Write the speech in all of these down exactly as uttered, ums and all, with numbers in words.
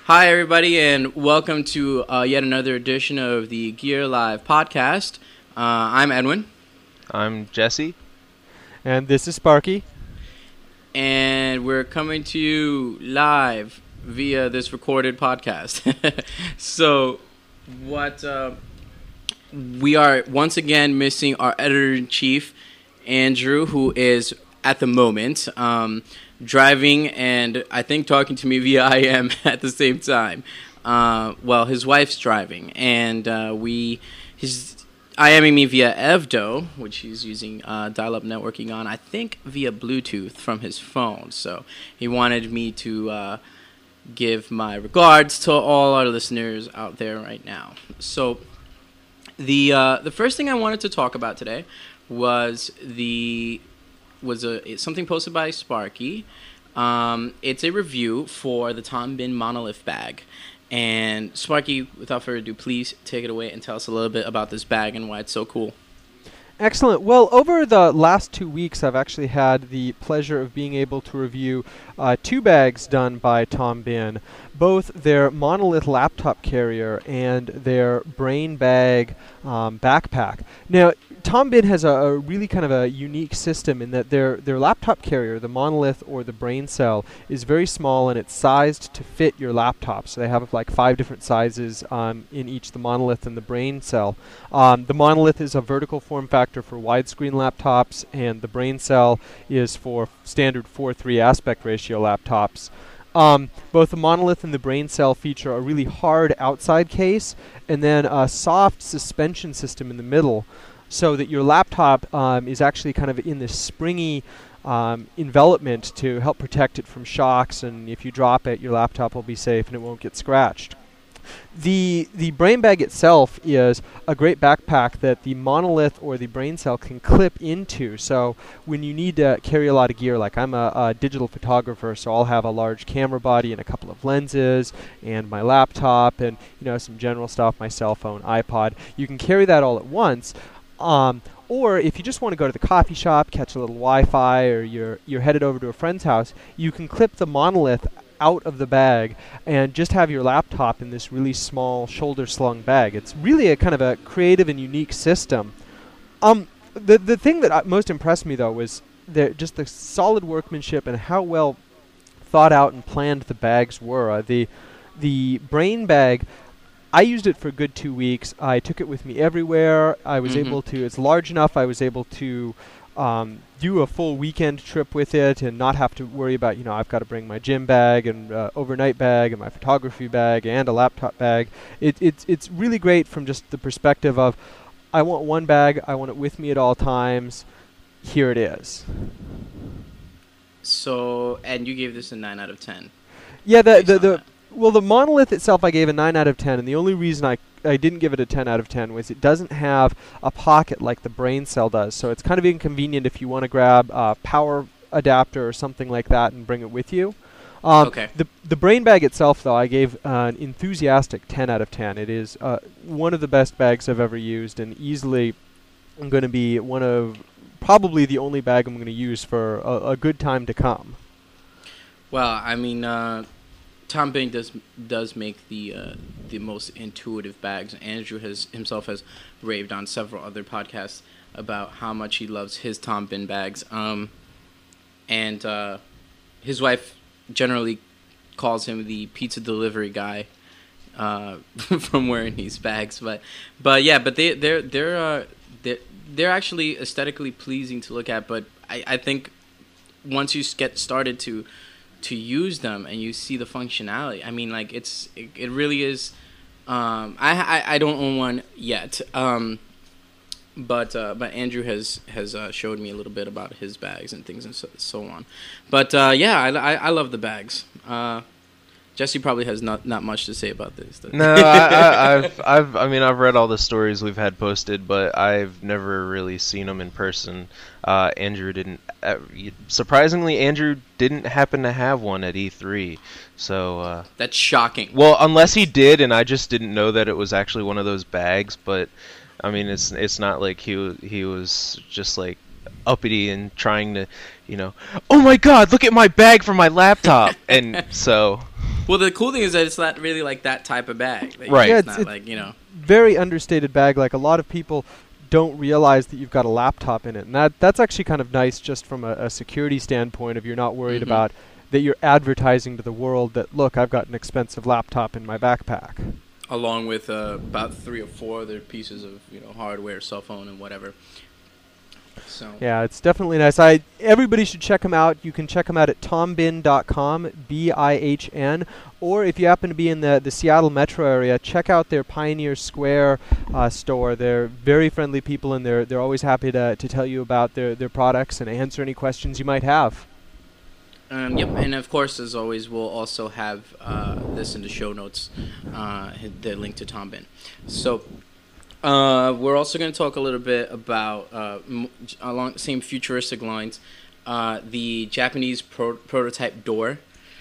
Hi, everybody, and welcome to uh, yet another edition of the Gear Live podcast. Uh, I'm Edwin. I'm Jesse. And this is Sparky. And we're coming to you live via this recorded podcast. so, what uh, we are once again missing our editor-in-chief, Andrew, who is at the moment um, driving and I think talking to me via I M at the same time. Uh, well, his wife's driving, and uh, we he's IMing me via Evdo, which he's using uh, dial-up networking on, I think via Bluetooth from his phone. So he wanted me to uh, give my regards to all our listeners out there right now. So the uh, the first thing I wanted to talk about today was the was a something posted by Sparky. Um, it's a review for the Tom Bin Monolith bag. And Sparky, without further ado, please take it away and tell us a little bit about this bag and why it's so cool. Excellent. Well, over the last two weeks, I've actually had the pleasure of being able to review uh, two bags done by Tom Bin, both their Monolith laptop carrier and their Brain Bag um, backpack. Now, Tom Bin has a, a really kind of a unique system in that their their laptop carrier, the Monolith or the Brain Cell, is very small and it's sized to fit your laptop. So they have like five different sizes um, in each, the Monolith and the Brain Cell. Um, the Monolith is a vertical form factor for widescreen laptops, and the Brain Cell is for standard four three aspect ratio laptops. Um, both the Monolith and the Brain Cell feature a really hard outside case and then a soft suspension system in the middle, so that your laptop um, is actually kind of in this springy um, envelopment to help protect it from shocks, and if you drop it, your laptop will be safe and it won't get scratched. The the Brain Bag itself is a great backpack that the Monolith or the Brain Cell can clip into. So when you need to carry a lot of gear, like I'm a, a digital photographer, so I'll have a large camera body and a couple of lenses and my laptop and you know some general stuff, my cell phone, iPod. You can carry that all at once. Um, or if you just want to go to the coffee shop, catch a little Wi-Fi, or you're you're headed over to a friend's house, you can clip the Monolith out of the bag and just have your laptop in this really small shoulder-slung bag. It's really a kind of a creative and unique system. Um, the the thing that uh, most impressed me though was the, just the solid workmanship and how well thought out and planned the bags were. Uh, the the Brain Bag, I used it for a good two weeks. I took it with me everywhere. I was mm-hmm. able to, it's large enough, I was able to um, do a full weekend trip with it and not have to worry about, you know, I've got to bring my gym bag and uh, overnight bag and my photography bag and a laptop bag. It, it's, it's really great from just the perspective of, I want one bag, I want it with me at all times. Here it is. So, and you gave this a nine out of ten. Yeah, the, the, the Well, the Monolith itself I gave a nine out of ten, and the only reason I, I didn't give it a ten out of ten was it doesn't have a pocket like the Brain Cell does, so it's kind of inconvenient if you want to grab a power adapter or something like that and bring it with you. Um, okay. The, the Brain Bag itself, though, I gave uh, an enthusiastic ten out of ten. It is uh, one of the best bags I've ever used, and easily going to be one of, probably the only bag I'm going to use for a, a good time to come. Well, I mean, uh, Tom Bin does does make the uh, the most intuitive bags. Andrew has himself has raved on several other podcasts about how much he loves his Tom Bin bags. Um, and uh, his wife generally calls him the pizza delivery guy uh, from wearing these bags. But but yeah, but they they're they're uh, they're, they're actually aesthetically pleasing to look at. But I, I think once you get started to to use them and you see the functionality, I mean, like it's it, it really is. Um, I, I I don't own one yet, um, but uh, but Andrew has has uh, showed me a little bit about his bags and things and so, so on. But uh, yeah, I, I I love the bags. Uh, Jesse probably has not, not much to say about this. No, I, I, I've I've I mean I've read all the stories we've had posted, but I've never really seen them in person. Uh, Andrew didn't. Uh, surprisingly, Andrew didn't happen to have one at E three. So uh, that's shocking. Well, unless he did, and I just didn't know that it was actually one of those bags. But I mean, it's it's not like he he was just like uppity and trying to, you know, oh my God, look at my bag for my laptop, and so. Well, the cool thing is that it's not really like that type of bag. Like, Right. Yeah, It's, it's- not it's- like, you know. Very understated bag. Like a lot of people don't realize that you've got a laptop in it, and that that's actually kind of nice, just from a, a security standpoint. If you're not worried Mhm. about that, you're advertising to the world that, look, I've got an expensive laptop in my backpack. Along with uh, about three or four other pieces of, you know, hardware, cell phone, and whatever. So. Yeah, it's definitely nice. I everybody should check them out. You can check them out at tombin dot com, B I H N, or if you happen to be in the, the Seattle metro area, check out their Pioneer Square uh, store. They're very friendly people, and they're they're always happy to, to tell you about their, their products and answer any questions you might have. Um, yep, and of course, as always, we'll also have uh, this in the show notes, uh, the link to Tom Bin. So, uh, we're also going to talk a little bit about, uh, m- along the same futuristic lines, uh, the Japanese pro- prototype door.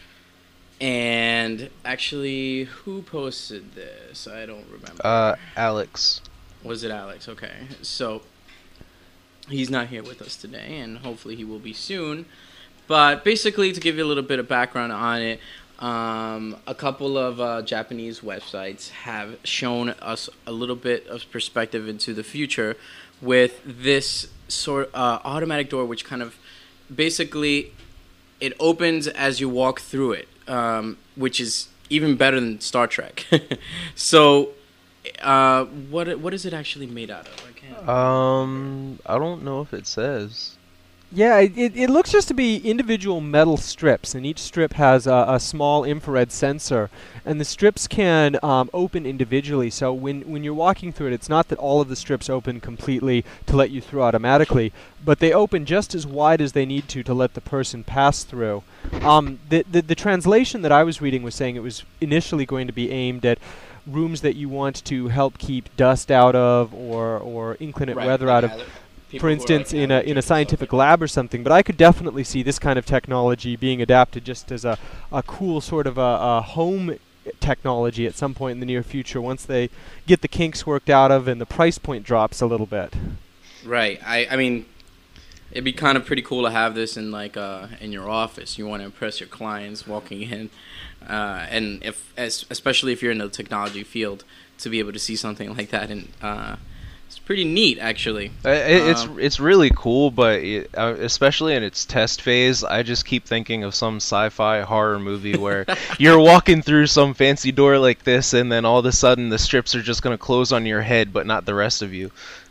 And actually, who posted this? I don't remember. Uh, Alex. Was it Alex? Okay. So, he's not here with us today, and hopefully he will be soon. But basically, to give you a little bit of background on it, um, a couple of uh, Japanese websites have shown us a little bit of perspective into the future with this sort uh, automatic door, which kind of basically it opens as you walk through it, um, which is even better than Star Trek. So, uh, what what is it actually made out of? I can't. Um, I don't know if it says. Yeah, it, it, it looks just to be individual metal strips, and each strip has a, a small infrared sensor, and the strips can um, open individually. So when, when you're walking through it, it's not that all of the strips open completely to let you through automatically, but they open just as wide as they need to to let the person pass through. Um, the, the, the translation that I was reading was saying it was initially going to be aimed at rooms that you want to help keep dust out of, or, or inclement Right, weather like out of. aller- people For who are, instance, like, in a in a allergic or scientific something. lab or something, but I could definitely see this kind of technology being adapted just as a, a cool sort of a, a home technology at some point in the near future, once they get the kinks worked out of and the price point drops a little bit. Right. I, I mean, it'd be kind of pretty cool to have this in like uh, in your office. You want to impress your clients walking in, uh, and if as, especially if you're in the technology field, to be able to see something like that, and uh, it's pretty neat actually. Uh, it, it's Um, it's really cool, but it, uh, especially in its test phase, I just keep thinking of some sci-fi horror movie where you're walking through some fancy door like this, and then all of a sudden the strips are just going to close on your head, but not the rest of you.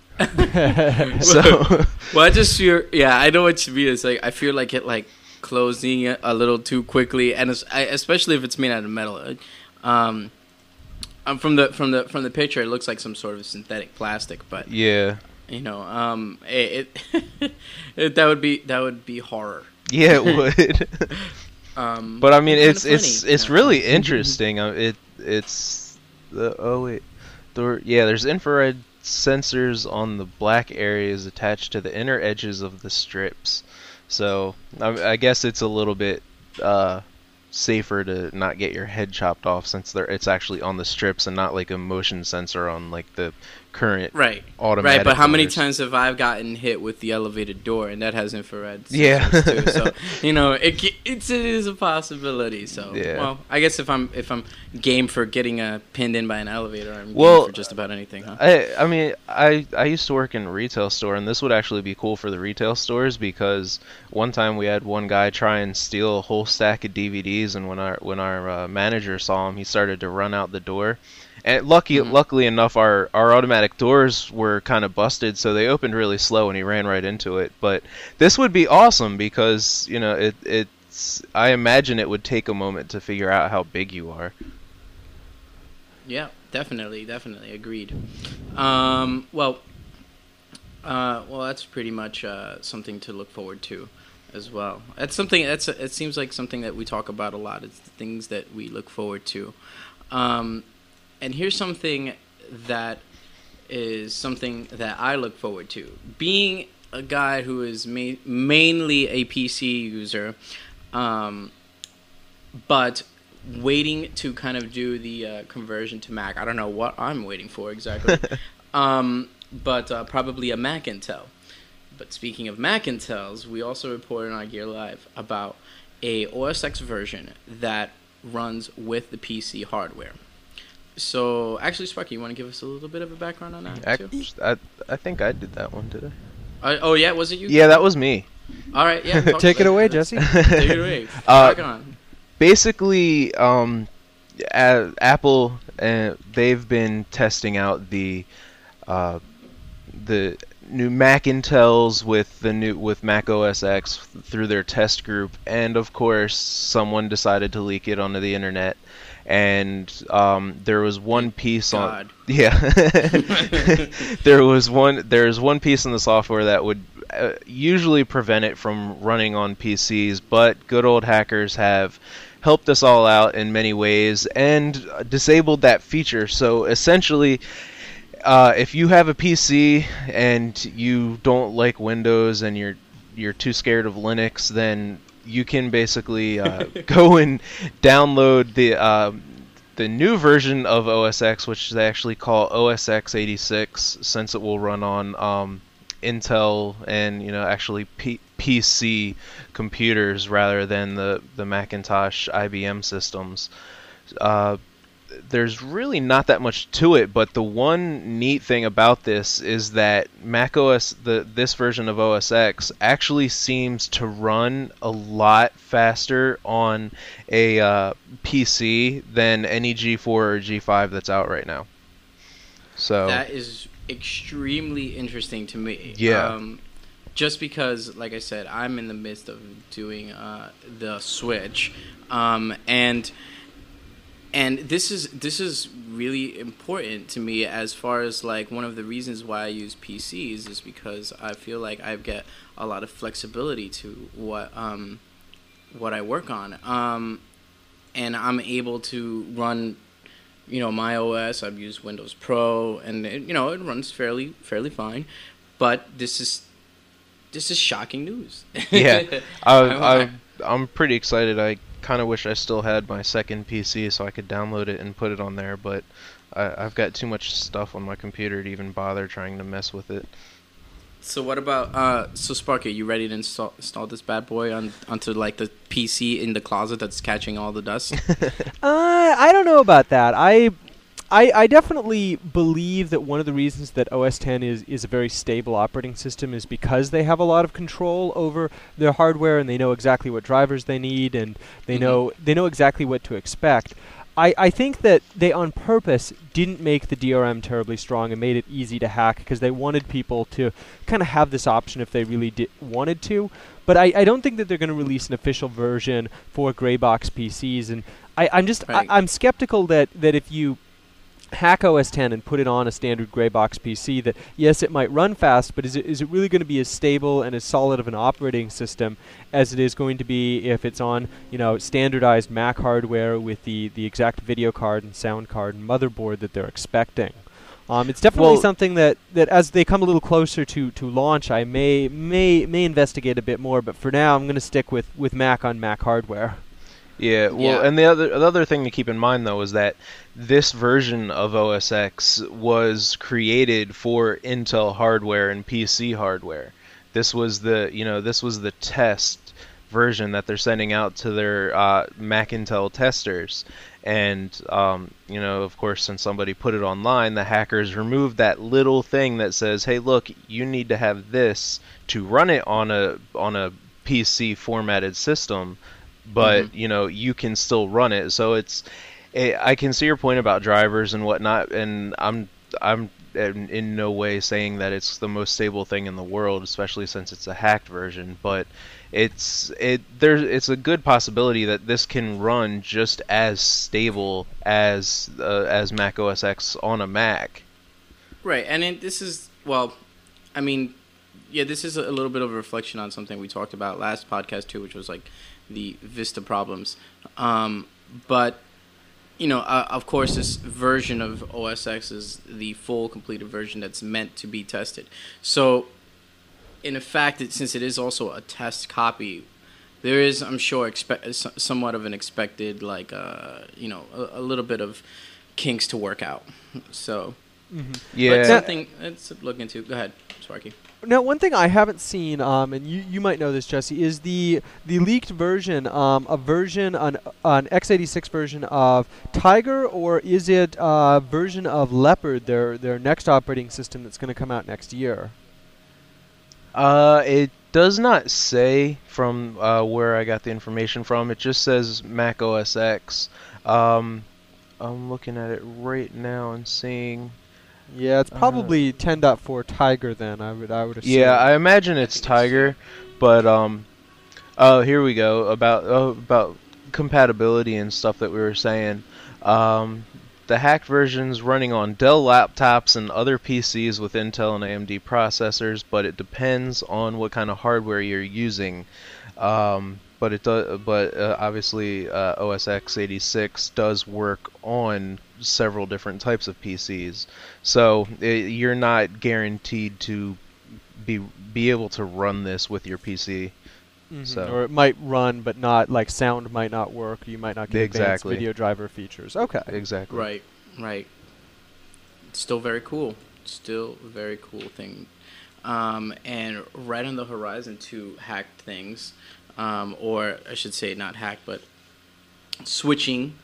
So Well, I just feel, yeah, I know what you mean. It's like I feel like it like closing it a little too quickly, and it's, I, especially if it's made out of metal. Um, um, from the from the from the picture, it looks like some sort of synthetic plastic, but yeah, you know, um, it, it, it that would be that would be horror. yeah, it would. Um, But I mean, kinda it's it's funny, it's you know. really interesting. Uh, it it's the oh wait, there yeah. There's infrared sensors on the black areas attached to the inner edges of the strips. So I, I guess it's a little bit uh, safer to not get your head chopped off, since they're it's actually on the strips and not like a motion sensor on like the current Right, automatic. right. But how many doors. times have I gotten hit with the elevated door, and that has infrared sensors Yeah. too? So you know, it ca- it's it is a possibility. So Yeah. well, I guess if I'm if I'm game for getting uh, pinned in by an elevator, I'm Well, game for just about anything, huh? I I mean I I used to work in a retail store, and this would actually be cool for the retail stores, because one time we had one guy try and steal a whole stack of D V Ds, and when our when our uh, manager saw him, he started to run out the door. And lucky Mhm. luckily enough, our our automatic doors were kind of busted, so they opened really slow, and he ran right into it. But this would be awesome, because you know it it's I imagine it would take a moment to figure out how big you are. Yeah, definitely, definitely agreed. Um, well, uh, well, that's pretty much uh, something to look forward to as well. That's something. That's it seems like something that we talk about a lot. It's the things that we look forward to. Um, and here's something that is something that I look forward to. Being a guy who is ma- mainly a P C user, um, but waiting to kind of do the uh, conversion to Mac. I don't know what I'm waiting for exactly, um, but uh, probably a Mac Intel. But speaking of Mac Intels, we also reported on Gear Live about a O S X version that runs with the P C hardware. So, actually, Sparky, you want to give us a little bit of a background on that, too? I, I think I did that one, did I? Uh, oh, yeah? Was it you? Yeah, that was me. All right, yeah. talk Take it about away, that. Jesse. Take it away. Uh, Rock on. Basically, um, a- Apple, uh, they've been testing out the uh, the new Mac Intels with the new with Mac O S X through their test group, and of course, someone decided to leak it onto the internet. And um, there was one piece God. on yeah there was one there's one piece in the software that would uh, usually prevent it from running on P Cs, but good old hackers have helped us all out in many ways and uh, disabled that feature. So essentially, uh, if you have a P C and you don't like Windows and you're you're too scared of Linux, then you can basically uh, go and download the uh, the new version of O S X, which they actually call O S X eighty-six, since it will run on um, Intel and you know actually P- PC computers rather than the the Macintosh I B M systems. Uh, there's really not that much to it, but the one neat thing about this is that macOS, the this version of O S X, actually seems to run a lot faster on a uh, P C than any G four or G five that's out right now. So That is extremely interesting to me. Yeah. Um, just because, like I said, I'm in the midst of doing uh, the Switch, um, and and this is this is really important to me as far as like one of the reasons why I use P Cs is because I feel like I get a lot of flexibility to what um, what I work on, um, and I'm able to run. You know, my O S, I've used Windows Pro, and it, you know it runs fairly fairly fine. But this is this is shocking news. yeah, I, I- I, I'm pretty excited. I kind of wish I still had my second P C so I could download it and put it on there, but I, I've got too much stuff on my computer to even bother trying to mess with it. So what about uh? So Sparky, you ready to install install this bad boy on onto like the P C in the closet that's catching all the dust? Uh, I don't know about that. I, I, I definitely believe that one of the reasons that O S X is, is a very stable operating system is because they have a lot of control over their hardware and they know exactly what drivers they need and they Mhm. know they know exactly what to expect. I, I think that they on purpose didn't make the D R M terribly strong and made it easy to hack because they wanted people to kind of have this option if they really di- wanted to. But I, I don't think that they're going to release an official version for gray box P Cs. And I, I'm just Right. I, I'm skeptical that, that if you hack O S X and put it on a standard gray box P C, that yes, it might run fast, but is it is it really going to be as stable and as solid of an operating system as it is going to be if it's on, you know, standardized Mac hardware with the, the exact video card and sound card and motherboard that they're expecting? Um, it's definitely Well- something that, that as they come a little closer to, to launch, I may may may investigate a bit more. But for now, I'm going to stick with, with Mac on Mac hardware. Yeah, well, Yeah. and the other the other thing to keep in mind though is that this version of O S X was created for Intel hardware and P C hardware. This was the you know this was the test version that they're sending out to their uh, Mac Intel testers, and um, you know of course since somebody put it online, the hackers removed that little thing that says, hey, look, you need to have this to run it on a on a P C formatted system. But Mhm. you know you can still run it, so it's. eh, I can see your point about drivers and whatnot, and I'm I'm in, in no way saying that it's the most stable thing in the world, especially since it's a hacked version. But it's it there's it's a good possibility that this can run just as stable as uh, as Mac O S X on a Mac. Right, and it, this is well, I mean, yeah, this is a little bit of a reflection on something we talked about last podcast too, which was like the Vista problems. Um, but you know, uh, of course, this version of O S X is the full completed version that's meant to be tested. So, in fact, it, since it is also a test copy, there is, I'm sure, expect, somewhat of an expected, like, uh, you know, a, a little bit of kinks to work out. So, Mm-hmm. but Yeah, something let's look into. Go ahead, Sparky. Now, one thing I haven't seen, um, and you, you might know this, Jesse, is the the leaked version, um, a version, an, an x eighty-six version of Tiger, or is it a version of Leopard, their their next operating system that's going to come out next year? Uh, it does not say from uh, where I got the information from. It just says Mac O S X. Um, I'm looking at it right now and seeing. Yeah, it's probably uh, ten point four Tiger then. I would I would assume. Yeah, I imagine it's Tiger, but um, oh, here we go about oh, about compatibility and stuff that we were saying. Um, the hacked version's running on Dell laptops and other P Cs with Intel and A M D processors, but it depends on what kind of hardware you're using. Um, but it does, but uh, obviously uh, O S X eighty-six does work on several different types of P Cs, so it, you're not guaranteed to be be able to run this with your P C. Mm-hmm. So. Or it might run, but not like sound might not work. You might not get Exactly. advanced video driver features. Okay. Exactly. Right, right. Still very cool. Still a very cool thing. Um, and right on the horizon to hacked things, um, or I should say not hacked, but switching.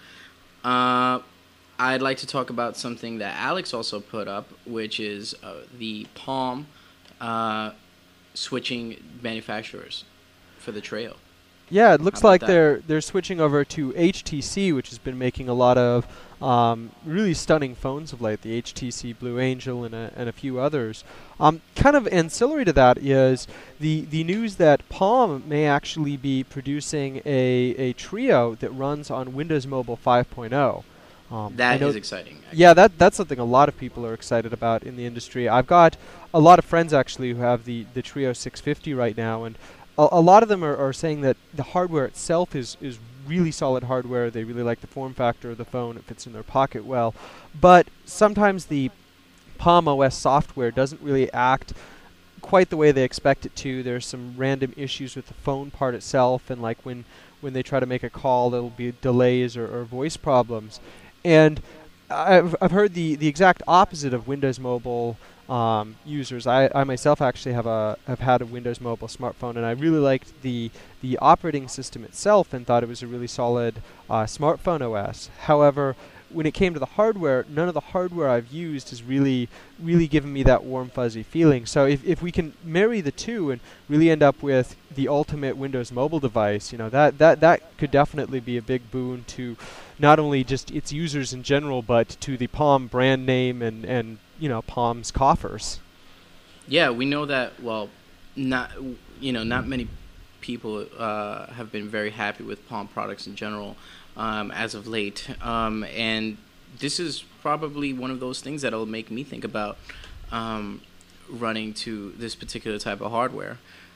Uh, I'd like to talk about something that Alex also put up, which is uh, the Palm uh, switching manufacturers for the Treo. Yeah, it looks How about like that? they're they're switching over to H T C, which has been making a lot of um, really stunning phones of late. The H T C Blue Angel and a, and a few others. Um, kind of ancillary to that is the the news that Palm may actually be producing a a Treo that runs on Windows Mobile five point oh. Um, I That know is exciting. actually. Yeah, that that's something a lot of people are excited about in the industry. I've got a lot of friends actually who have the the Treo six fifty right now, and a, a lot of them are, are saying that the hardware itself is is really solid hardware. They really like the form factor of the phone. It fits in their pocket well, but sometimes the Palm O S software doesn't really act quite the way they expect it to. There's some random issues with the phone part itself, and like when when they try to make a call, there'll be delays or, or voice problems. And I've I've heard the, the exact opposite of Windows Mobile um, users. I, I myself actually have a have had a Windows Mobile smartphone, and I really liked the the operating system itself and thought it was a really solid uh, smartphone O S. However, when it came to the hardware, none of the hardware I've used has really really given me that warm fuzzy feeling. So if if we can marry the two and really end up with the ultimate Windows Mobile device, you know, that that that could definitely be a big boon to not only just its users in general, but to the Palm brand name and, and you know, Palm's coffers. Yeah, we know that. Well, not you know, not many people uh, have been very happy with Palm products in general um, as of late, um, and this is probably one of those things that'll make me think about um, running to this particular type of hardware.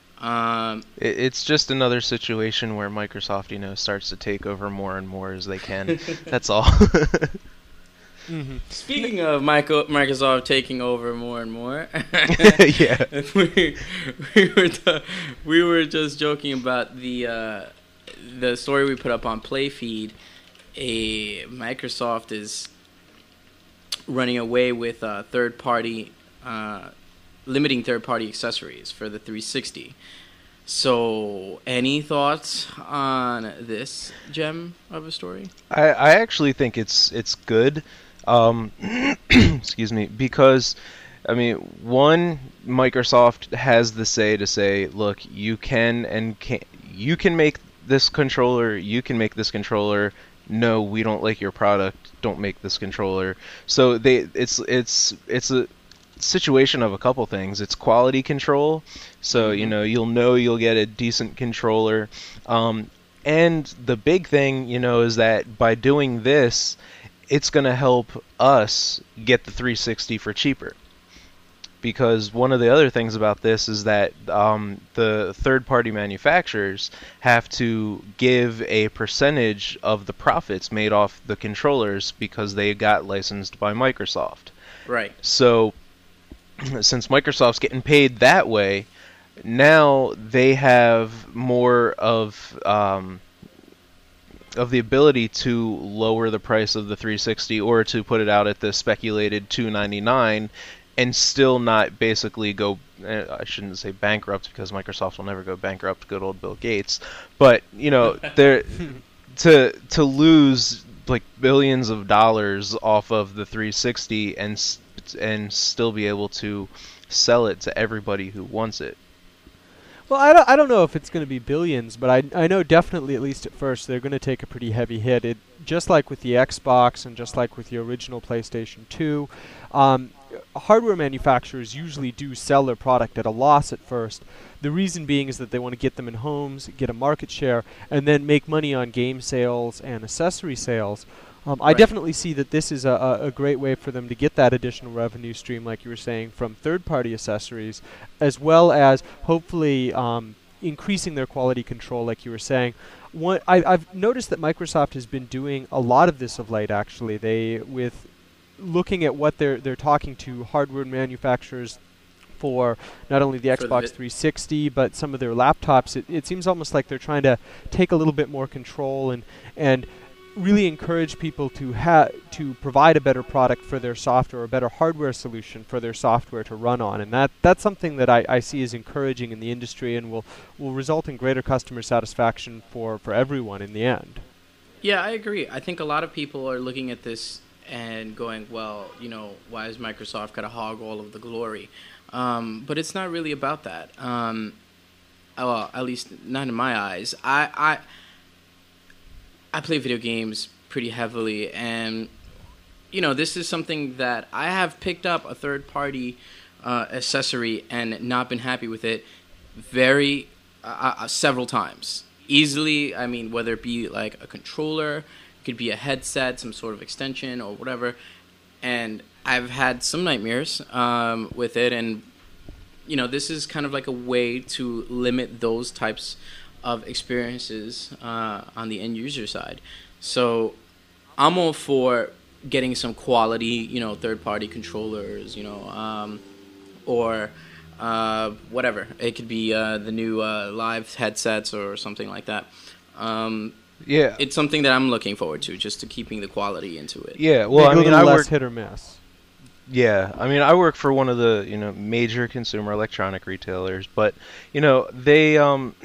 Um, It, it's just another situation where Microsoft, you know, starts to take over more and more as they can. That's all. Mm-hmm. Speaking of Michael, Microsoft taking over more and more, Yeah. we, we were t- we were just joking about the uh, the story we put up on Playfeed. A Microsoft is running away with uh, third party, uh, limiting third party accessories for the three sixty. So, any thoughts on this gem of a story? I, I actually think it's it's good. Um, excuse me, because I mean, one, Microsoft has the say to say, look, you can and can you can make this controller, you can make this controller. No, we don't like your product. Don't make this controller. So they, it's it's it's a situation of a couple things. It's quality control, so you know you'll know you'll get a decent controller. Um, and the big thing, you know, is that by doing this, it's going to help us get the three sixty for cheaper. Because one of the other things about this is that um, the third-party manufacturers have to give a percentage of the profits made off the controllers because they got licensed by Microsoft. Right. So, since Microsoft's getting paid that way, now they have more of um, of the ability to lower the price of the three sixty or to put it out at the speculated two ninety-nine. and still not basically go, I shouldn't say bankrupt because Microsoft will never go bankrupt, good old Bill Gates, but you know, they're to to lose like billions of dollars off of the three sixty and and still be able to sell it to everybody who wants it. Well, I don't, I don't know if it's going to be billions, but I I know definitely, at least at first, they're going to take a pretty heavy hit. It just like with the Xbox and just like with the original PlayStation two, um, hardware manufacturers usually do sell their product at a loss at first. The reason being is that they want to get them in homes, get a market share, and then make money on game sales and accessory sales. Um, I Right. definitely see that this is a, a, a great way for them to get that additional revenue stream, like you were saying, from third-party accessories, as well as hopefully um, increasing their quality control, like you were saying. One, I, I've noticed that Microsoft has been doing a lot of this of late, actually. They, with looking at what they're they're talking to hardware manufacturers for not only the For the Xbox vi- three sixty, but some of their laptops, it, it seems almost like they're trying to take a little bit more control and and really encourage people to ha- to provide a better product for their software, a better hardware solution for their software to run on. And that that's something that I, I see as encouraging in the industry and will, will result in greater customer satisfaction for, for everyone in the end. Yeah, I agree. I think a lot of people are looking at this and going, well, you know, why is Microsoft got to hog all of the glory? Um, but it's not really about that. Um, well, at least not in my eyes. I, I I play video games pretty heavily, and you know, this is something that I have picked up a third-party uh, accessory and not been happy with it very uh, uh, several times. Easily, I mean, whether it be like a controller, it could be a headset, some sort of extension or whatever, and I've had some nightmares um, with it, and you know, this is kind of like a way to limit those types of experiences uh, on the end user side. So I'm all for getting some quality, you know, third party controllers, you know, um, or uh, whatever. It could be uh, the new uh, live headsets or something like that. Um, Yeah. it's something that I'm looking forward to, just to keeping the quality into it. Yeah. Well, I Maybe a mean, little I less work. hit or miss. Yeah, I mean, I work for one of the, you know, major consumer electronic retailers, but, you know, they, um,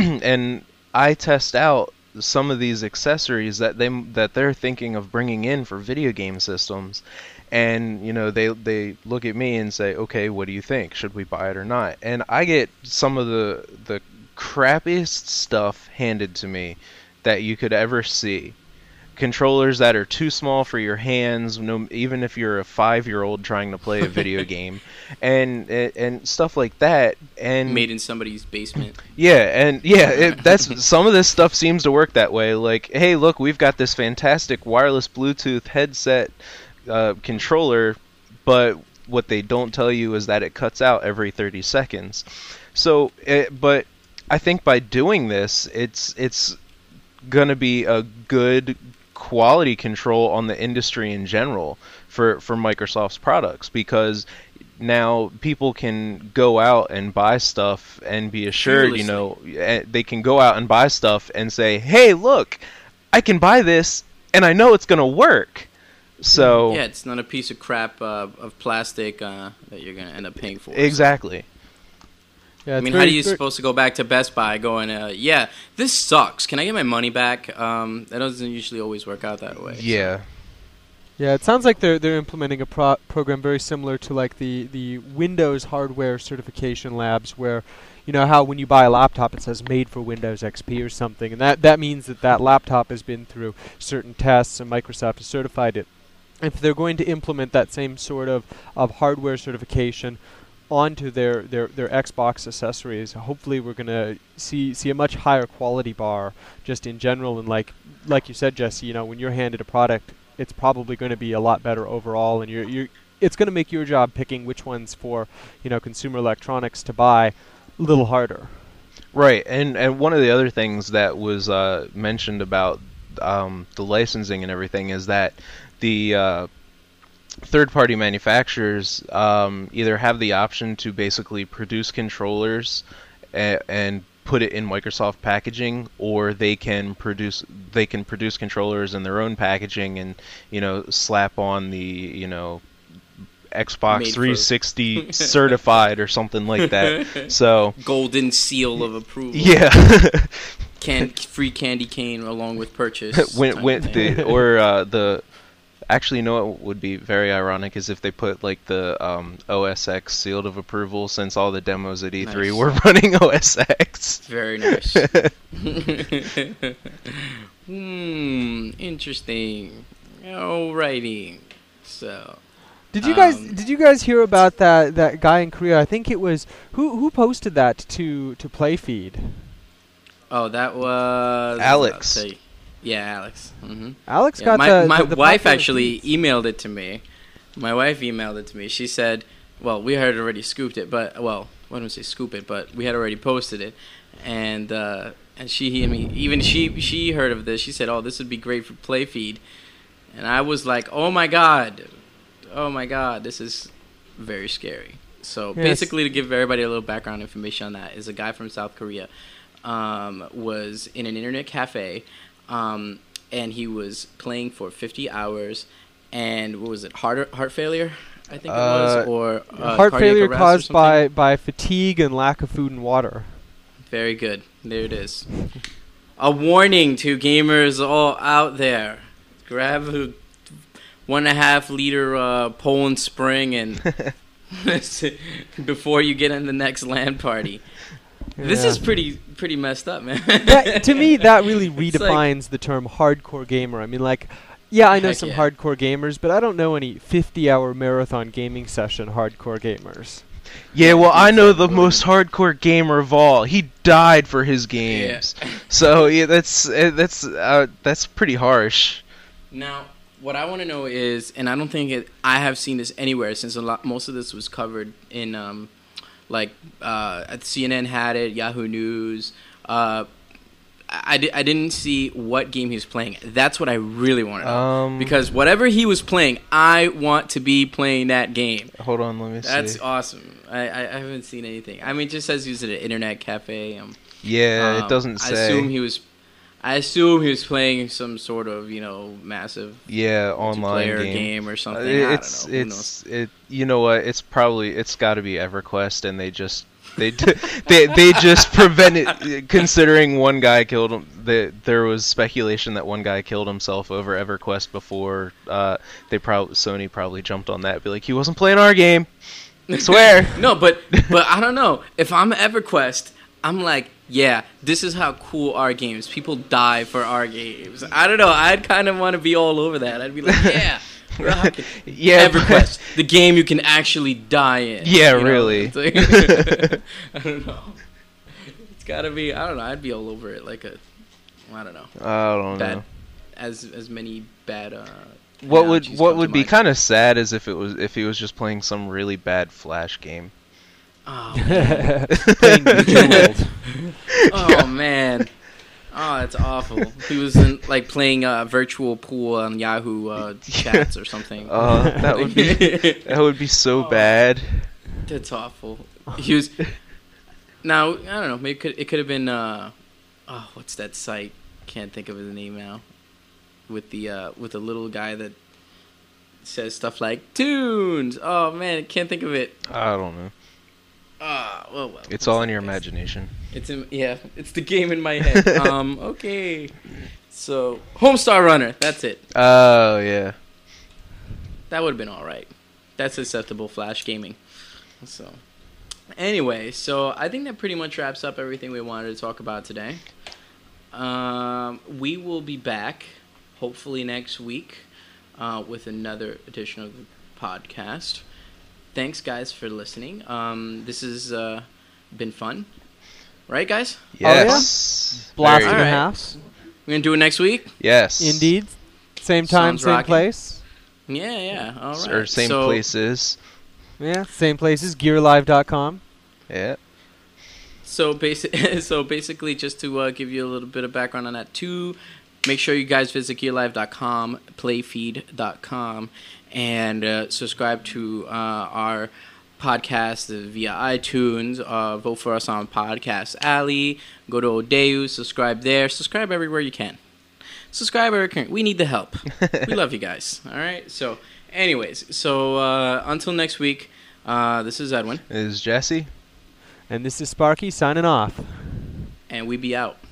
and I test out some of these accessories that they, that they're thinking of bringing in for video game systems, and, you know, they, they look at me and say, okay, what do you think? Should we buy it or not? And I get some of the, the crappiest stuff handed to me that you could ever see. Controllers that are too small for your hands, no, even if you're a five-year-old trying to play a video game, and, and and stuff like that. And Made in somebody's basement. yeah, and yeah, it, that's some of this stuff seems to work that way. Like, hey, look, we've got this fantastic wireless Bluetooth headset uh, controller, but what they don't tell you is that it cuts out every thirty seconds. So, it, but I think by doing this, it's it's gonna be a good quality control on the industry in general for, for Microsoft's products, because now people can go out and buy stuff and be assured, you know, eh, they can go out and buy stuff and say, hey, look, I can buy this and I know it's going to work. So Yeah, it's not a piece of crap uh, of plastic uh, that you're going to end up paying for. exactly. Yeah, I it's mean, very- how are you very- supposed to go back to Best Buy going, uh, yeah, this sucks. Can I get my money back? Um, that doesn't usually always work out that way. so- Yeah. Yeah, it sounds like they're they're implementing a pro- program very similar to like the, the Windows hardware certification labs, where, you know, how when you buy a laptop it says made for Windows X P or something, and that, that means that that laptop has been through certain tests and Microsoft has certified it. If they're going to implement that same sort of, of hardware certification onto their, their, their Xbox accessories, hopefully we're gonna see see a much higher quality bar just in general, and like like you said, Jesse, you know, when you're handed a product, it's probably going to be a lot better overall, and you're you it's going to make your job picking which ones for, you know, consumer electronics to buy a little harder. Right, and and one of the other things that was uh, mentioned about um, the licensing and everything is that the uh, third-party manufacturers um, either have the option to basically produce controllers a- and put it in Microsoft packaging, or they can produce they can produce controllers in their own packaging and, you know, slap on the, you know, Xbox Made three sixty certified or something like that. So golden seal of approval. yeah. Can free candy cane along with purchase. when when the or uh, the actually, you know what would be very ironic is if they put like the um, O S X sealed of approval, since all the demos at E three Nice. were running O S X. Very nice. Hmm. Interesting. Alrighty. So. Did you guys Um, did you guys hear about that, that guy in Korea? I think it was who who posted that to to Playfeed. Oh, that was Alex. I'll tell you. Yeah, Alex. Mm-hmm. Alex Yeah, got my the my the, the wife popular actually tweets. emailed it to me. My wife emailed it to me. She said, "Well, we had already scooped it, but well, I don't say scoop it, but we had already posted it." And uh, and she, I mean, even she she heard of this. She said, "Oh, this would be great for Playfeed," and I was like, "Oh my god, oh my god, this is very scary." So Yes. basically, to give everybody a little background information on that, is a guy from South Korea um, was in an internet cafe. Um, and he was playing for fifty hours, and what was it, heart heart failure, I think it was, Uh, or uh, Heart cardiac failure arrest or caused something? by, by fatigue and lack of food and water. Very good. There it is. A warning to gamers all out there: grab a one and a half liter uh, Poland Spring and before you get in the next LAN party. This Yeah. is pretty pretty messed up, man. That, to me, that really It's like- redefines the term hardcore gamer. I mean, like, yeah, I know Heck some yeah. hardcore gamers, but I don't know any fifty-hour marathon gaming session hardcore gamers. Yeah, well, I know the most hardcore gamer of all. He died for his games. So yeah, that's uh, that's uh, that's pretty harsh. Now, what I want to know is, and I don't think it, I have seen this anywhere since a lot, most of this was covered in, um, like, uh, C N N had it, Yahoo News. Uh, I, I, di- I didn't see what game he was playing. That's what I really want to know. Um, because whatever he was playing, I want to be playing that game. Hold on, let me That's see. awesome. I, I, I haven't seen anything. I mean, it just says he was at an internet cafe. Um, Yeah, um, it doesn't I say. assume he was. I assume he was playing some sort of, you know, massive Yeah, online multiplayer game. game or something. Uh, I it's don't know. Who it's it. You know what? It's probably it's got to be EverQuest, and they just they d- they they just prevented. Considering one guy killed him, the, there was speculation that one guy killed himself over EverQuest before. Uh, they probably Sony probably jumped on that, be like, he wasn't playing our game. I swear. No, but but I don't know. If I'm EverQuest, I'm like, yeah, this is how cool our games. People die for our games. I don't know. I'd kind of want to be all over that. I'd be like, yeah, rock it. Yeah, EverQuest, the game you can actually die in. Yeah, you know? really. It's like- I don't know. It's gotta be. I don't know. I'd be all over it. Like a, I don't know. I don't Bad, know. as as many bad. Uh, What would analogies what come to would be mind. kind of sad is if it was if he was just playing some really bad Flash game. Oh, man. Playing Bejeweled. Oh man. Oh, that's awful. He was in, like playing uh, virtual pool on Yahoo uh, chats or something. Uh, that would be that would be so Oh. bad. That's awful. He was. Now I don't know. Maybe it could, it could have been. Uh, oh, what's that site? Can't think of his name now. With the uh, with the little guy that says stuff like tunes. Oh man, can't think of it. I don't know. Ah, well, well. It's all in your It's- imagination. It's in, yeah, it's the game in my head. um, okay. So, Homestar Runner, that's it. Oh yeah. That would have been all right. That's acceptable Flash gaming. So, anyway, so I think that pretty much wraps up everything we wanted to talk about today. Um, we will be back hopefully next week uh, with another edition of the podcast. Thanks, guys, for listening. Um, this has uh, been fun. Right, guys? Yes. Blast Very- and a Alright. half. We're going to do it next week? Yes. Indeed. Same time, Sounds same rocking. place. Yeah, yeah. All right. Or same so, places. Yeah, same places. gear live dot com. Yeah. So, basi- so basically, just to uh, give you a little bit of background on that, too, make sure you guys visit gear live dot com, playfeed dot com, and uh, subscribe to uh, our podcast via iTunes. Uh, vote for us on Podcast Alley. Go to Odeus, subscribe there. Subscribe everywhere you can. Subscribe everywhere you can. We need the help. We love you guys. All right? So, Anyways, so uh, until next week, uh, this is Edwin. Is Jesse? And this is Sparky signing off. And we be out.